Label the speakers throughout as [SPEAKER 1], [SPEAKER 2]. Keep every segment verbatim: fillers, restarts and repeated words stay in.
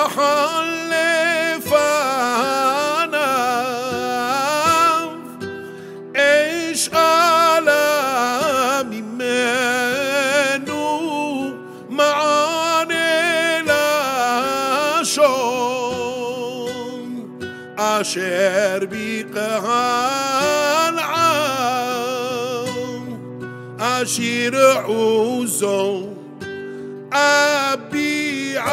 [SPEAKER 1] מחל לפניו, אש עלה ממנו, מענה לשון, אשר בקהל עם, אשיר עוזו אביע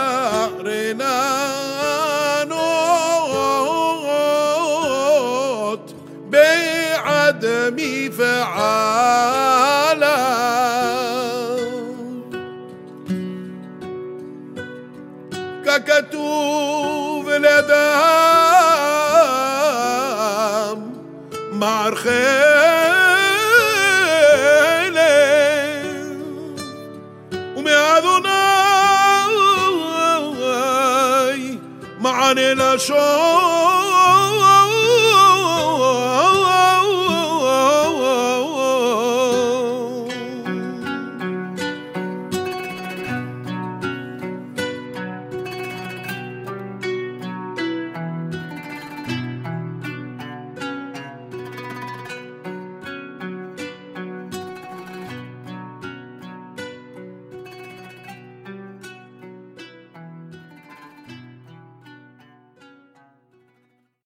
[SPEAKER 1] רננות בעד מפעליו, ככתוב לאדם מערכי ומאדוני מענה לשון,